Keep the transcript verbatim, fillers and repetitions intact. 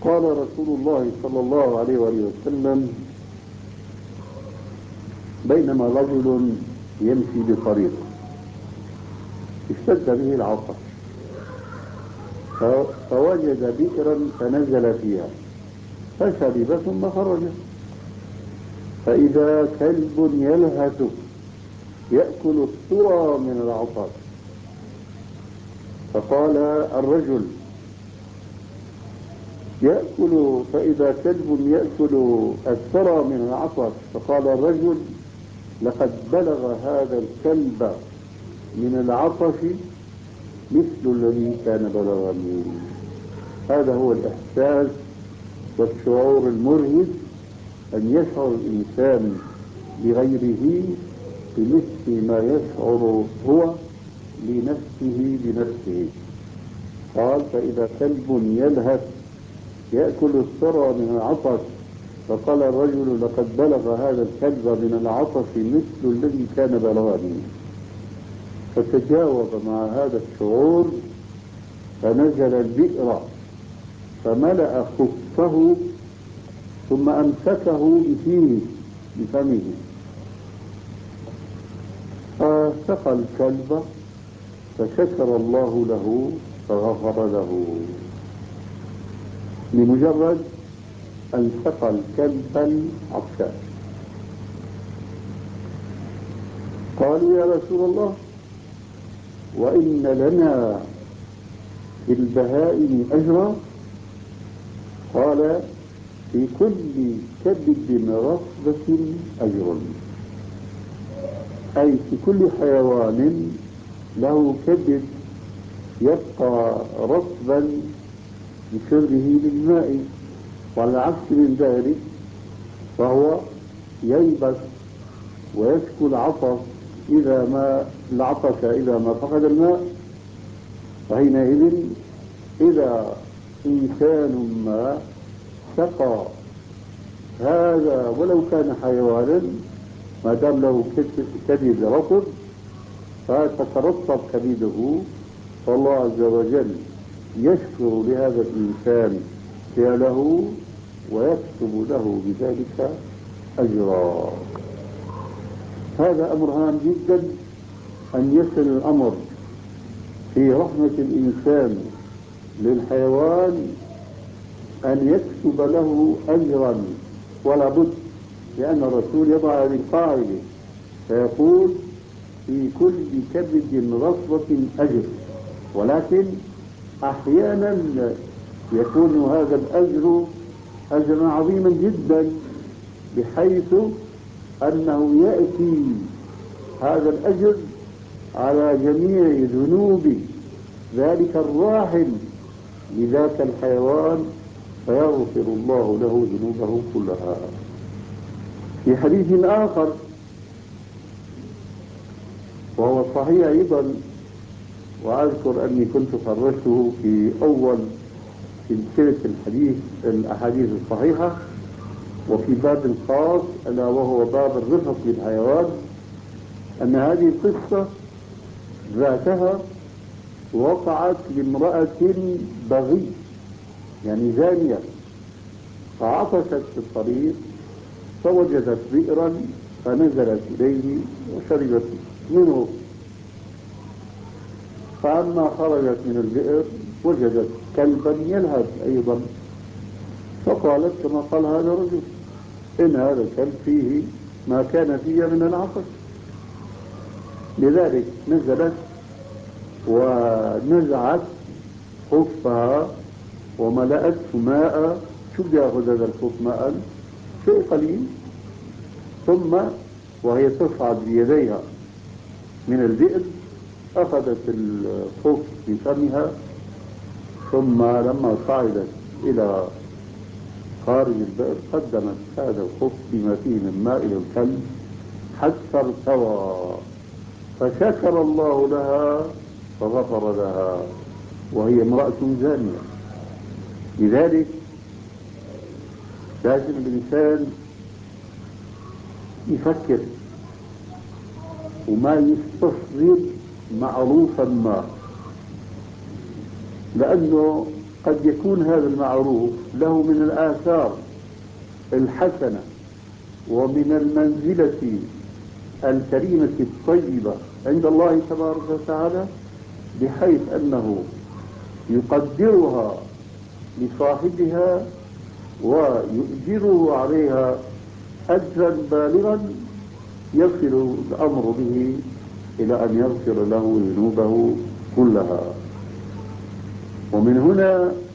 قال رسول الله صلى الله عليه وآله وسلم: بينما رجل يمشي بطريق اشتد به العطش فوجد بئرا فنزل فيها فشرب ثم خرج، فإذا كلب يلهث يأكل الثرى من العطش، فقال الرجل يأكل فإذا كلب يأكل الثرى من العطش، فقال الرجل: لقد بلغ هذا الكلب من العطش مثل الذي كان بلغني. هذا هو الإحساس والشعور المرهف، أن يشعر الإنسان بغيره بمثل ما يشعر هو لنفسه بنفسه. قال: فإذا كلب يلهث يأكل الثرى من العطش، فقال الرجل: لقد بلغ هذا الكلب من العطش مثل الذي كان بلغني. فتجاوب مع هذا الشعور فنزل البئر فملأ خفه ثم أمسكه بفيه بفمه، فسقى الكلب فشكر الله له فغفر له، لمجرد أن سقى الكلب العطشان. قالوا: يا رسول الله، وإن لنا في البهائم أجرا؟ قال: في كل كبد رطبة أجر، أي في كل حيوان له كبد يبقى رطبا بشربه للماء، وعلى العكس من ذلك فهو ييبس ويشكو العطش إذا ما العطش إذا ما فقد الماء. فحينئذ إذا إنسان ما سقى هذا ولو كان حيوانا ما دام له كبد رطب فتترطب كبده، فالله عز وجل يشكر لهذا الإنسان فعله ويكتب له بذلك أجرا. هذا أمر هام جدا، أن يصل الأمر في رحمة الإنسان للحيوان أن يكتب له أجرا، ولا بد، لأن الرسول يضع هذه القاعدة فيقول: في كل كبد رطبة أجر. ولكن أحيانا يكون هذا الأجر أجرا عظيما جدا، بحيث أنه يأتي هذا الأجر على جميع ذنوب ذلك الراحم لذاك الحيوان، فيغفر الله له ذنوبه كلها. في حديث آخر وهو صحيح أيضا، وأذكر أني كنت خرجته في أول سلسلة الحديث الأحاديث الصحيحة، وفي باب خاص ألا وهو باب الرفق بالحيوان، أن هذه القصة ذاتها وقعت لامرأة بغي، يعني زانية، فعطشت في الطريق فوجدت بئرا فنزلت إليه وشربت منه، فلما خرجت من البئر وجدت كلبا يلهث أيضا، فقالت كما قال هذا الرجل: إن هذا الكلب فيه ما كان فيه من العطش. لذلك نزلت ونزعت خفها وملأته ماء. شو بده ياخذ هذا الخف ماء؟ شيء قليل. ثم وهي تصعد بيديها من البئر أخذت الخف بفمها، ثم لما صعدت إلى خارج البئر قدمت هذا الخف بما فيه من ماء إلى الكلب حتى ارتوى، فشكر الله لها فغفر لها، وهي امرأة زانية. لذلك لازم الإنسان يفكر وما يستصغر معروفا ما، لأنه قد يكون هذا المعروف له من الآثار الحسنة ومن المنزلة الكريمة الطيبة عند الله تبارك وتعالى، بحيث أنه يقدرها لصاحبها ويؤجره عليها أجرا بالغا يصل الأمر به إلى أن يغفر له ذنوبه كلها. ومن هنا